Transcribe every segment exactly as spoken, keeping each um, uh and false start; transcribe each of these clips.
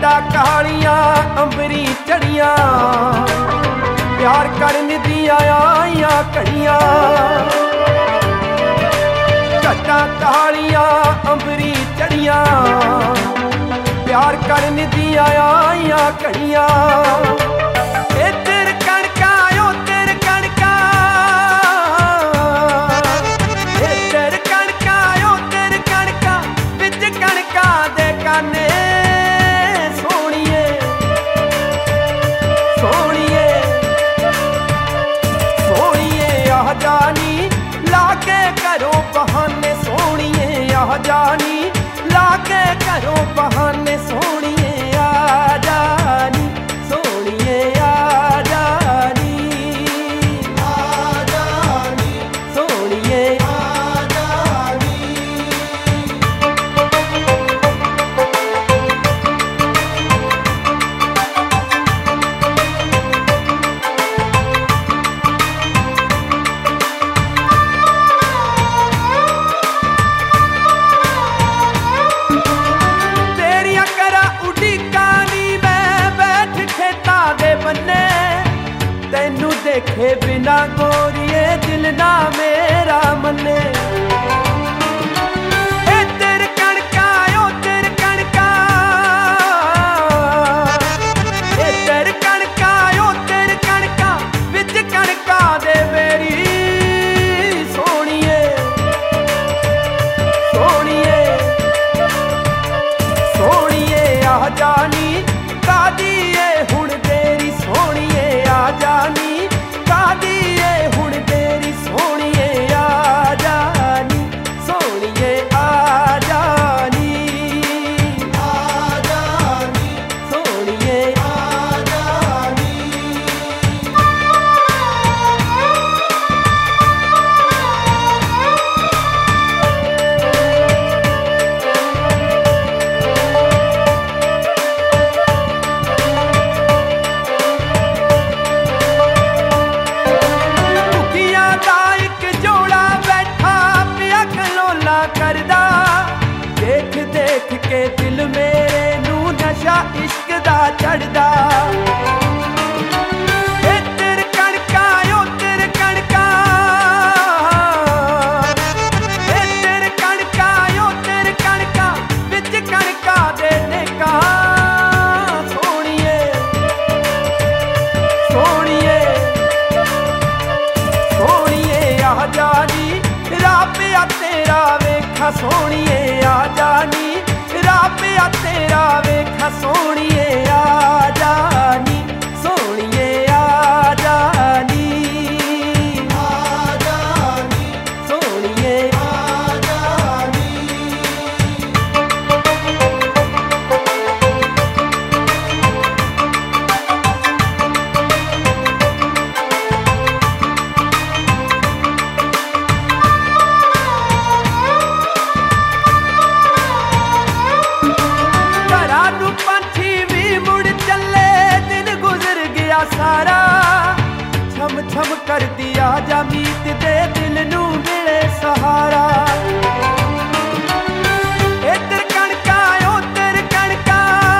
झट्टा कहालियां अंबरी चढ़ियां प्यार करन दियां आईयां घड़ियां। झट्टा कहालियां अंबरी चढ़ियां प्यार करन दियां आईयां घड़ियां। बहाने सोनिए आ जानी लाके घरों बहाने सोनिए आ जानी सोनिए आ जानी आ जानी सोनिए आ जानी। तेनू देखे बिना गोरिए दिल ना मेरा मने। ए तेरे कणका ओ तेरे कणका ए तेरे कणका ओ तेरे कणका विच कणका दे मेरी सोनिए सोनिए सोनिए आ जानी कादी ए हुण तेरी सोनिए आ जानी कादी ए हुण तेरी सोनिए आ जानी सोनिए आ जानी आ जानी सोनिए आ जानी। देख देख के दिल मेरे नू नशा इश्क दा चढ़दा। ए तेरे कणका ओ तेरे कणका ए तेरे कणका ओ तेरे कणका विच कणका दे नेका सोनिए सोनिए सोनिए आ जानी रापिया तेरा वेखा सोनिए आ जानी रापिया तेरा वेखा सोनिए आ जानी सोनिए आ जानी आ जानी सोनिए आ जानी। सारा छम छम कर दिया जा मीत दे दिल नू मिले सहारा। ए तेरे कणका ओ तेरे कणका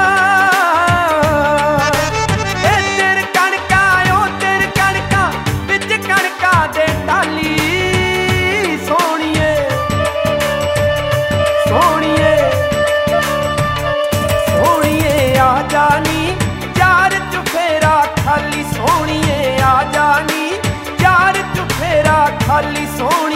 ए तेरे कणका ओ तेरे कणका विच कणका दे टाली सोनिए सोनिए सोनिए आ जानी चार चुफेरा खाली सोनिए आ जानी चार चुफेरा खाली सोनी।